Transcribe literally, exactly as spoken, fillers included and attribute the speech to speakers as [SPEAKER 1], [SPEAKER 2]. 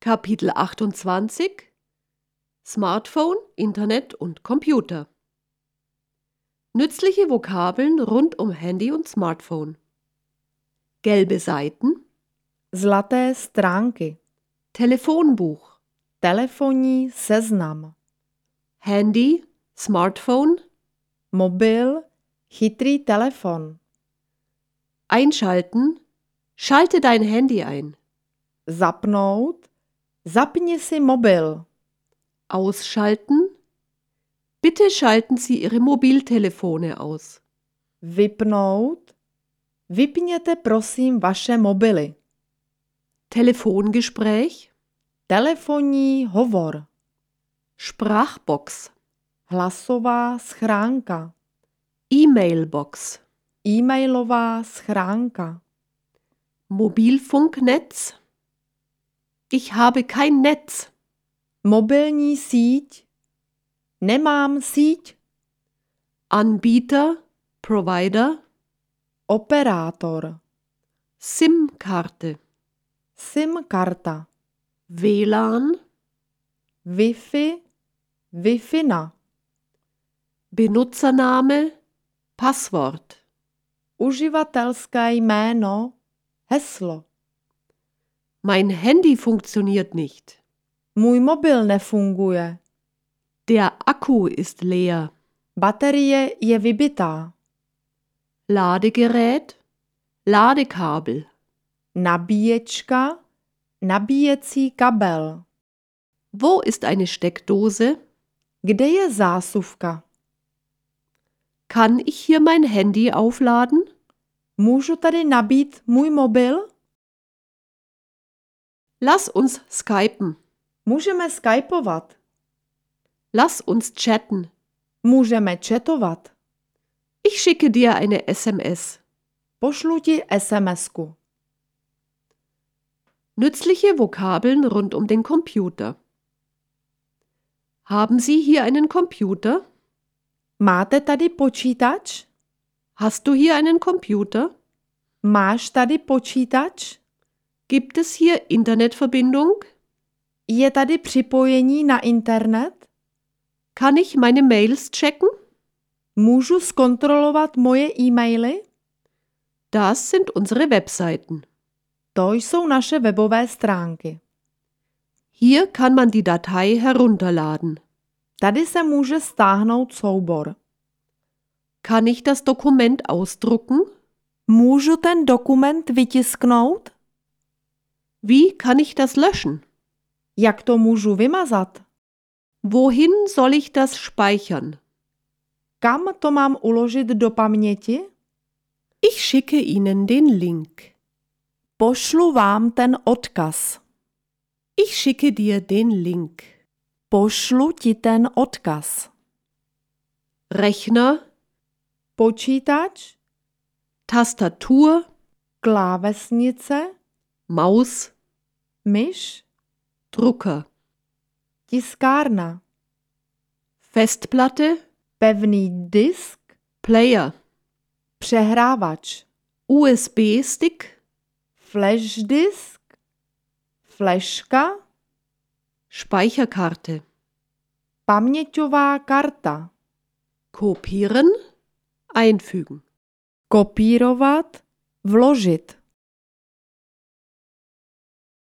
[SPEAKER 1] Kapitel achtundzwanzig Smartphone, Internet und Computer. Nützliche Vokabeln rund um Handy und Smartphone. Gelbe Seiten,
[SPEAKER 2] Zlaté stránky,
[SPEAKER 1] Telefonbuch,
[SPEAKER 2] telefonní seznam,
[SPEAKER 1] Handy, Smartphone,
[SPEAKER 2] mobil, chytrý telefon,
[SPEAKER 1] einschalten, schalte dein Handy ein,
[SPEAKER 2] zapnout, zapni si mobil,
[SPEAKER 1] ausschalten, bitte schalten Sie Ihre Mobiltelefone aus.
[SPEAKER 2] vypnout, vypněte prosím vaše mobily,
[SPEAKER 1] Telefongespräch,
[SPEAKER 2] telefonní hovor,
[SPEAKER 1] Sprachbox,
[SPEAKER 2] hlasová schránka,
[SPEAKER 1] E-Mailbox,
[SPEAKER 2] e-mailová schránka,
[SPEAKER 1] Mobilfunknetz. Ich habe kein Netz.
[SPEAKER 2] mobilní síť, nemám síť,
[SPEAKER 1] Anbieter, Provider,
[SPEAKER 2] operátor,
[SPEAKER 1] SIM-Karte,
[SPEAKER 2] SIM karta,
[SPEAKER 1] W L A N,
[SPEAKER 2] Wi-Fi, Wi-Fi,
[SPEAKER 1] Benutzername, Passwort,
[SPEAKER 2] uživatelské jméno, heslo.
[SPEAKER 1] mein Handy funktioniert nicht.
[SPEAKER 2] Můj mobil nefunguje.
[SPEAKER 1] Der Akku ist leer.
[SPEAKER 2] Baterie je vybitá.
[SPEAKER 1] Ladegerät, Ladekabel,
[SPEAKER 2] Nabíječka, nabíjecí kabel.
[SPEAKER 1] wo ist eine Steckdose?
[SPEAKER 2] Kde je zásuvka?
[SPEAKER 1] Kann ich hier mein Handy aufladen?
[SPEAKER 2] Můžu tady nabít můj mobil?
[SPEAKER 1] Lass uns skypen.
[SPEAKER 2] Můžeme skypovat.
[SPEAKER 1] Lass uns chatten.
[SPEAKER 2] Můžeme chatovat.
[SPEAKER 1] Ich schicke dir eine S M S.
[SPEAKER 2] Pošlu ti SMSku.
[SPEAKER 1] Nützliche Vokabeln rund um den Computer. Haben Sie hier einen Computer?
[SPEAKER 2] Máte tady počítač?
[SPEAKER 1] Hast du hier einen Computer?
[SPEAKER 2] Máš tady počítač?
[SPEAKER 1] Gibt es hier Internetverbindung?
[SPEAKER 2] Je tady připojení na internet?
[SPEAKER 1] Kann ich meine Mails checken?
[SPEAKER 2] Můžu zkontrolovat moje e-maily?
[SPEAKER 1] Das sind unsere Webseiten.
[SPEAKER 2] To jsou naše webové stránky.
[SPEAKER 1] Hier kann man die Datei herunterladen.
[SPEAKER 2] Tady se může stáhnout soubor.
[SPEAKER 1] Kann ich das Dokument ausdrucken?
[SPEAKER 2] Můžu ten dokument vytisknout?
[SPEAKER 1] Wie kann ich das löschen?
[SPEAKER 2] Jak to můžu vymazat?
[SPEAKER 1] Wohin soll ich das speichern?
[SPEAKER 2] Kam to mám uložit do paměti?
[SPEAKER 1] Ich schicke Ihnen den Link.
[SPEAKER 2] Pošlu vám ten odkaz.
[SPEAKER 1] Ich schicke dir den Link.
[SPEAKER 2] Pošlu ti ten odkaz.
[SPEAKER 1] Rechner,
[SPEAKER 2] Počítač,
[SPEAKER 1] Tastatur,
[SPEAKER 2] klávesnice,
[SPEAKER 1] Maus,
[SPEAKER 2] myš,
[SPEAKER 1] Drucker,
[SPEAKER 2] tiskárna,
[SPEAKER 1] Festplatte,
[SPEAKER 2] pevný disk,
[SPEAKER 1] Player,
[SPEAKER 2] přehrávač,
[SPEAKER 1] U S B Stick,
[SPEAKER 2] flash disk, fleška,
[SPEAKER 1] Speicherkarte,
[SPEAKER 2] paměťová karta,
[SPEAKER 1] kopieren, einfügen.
[SPEAKER 2] kopírovat, vložit.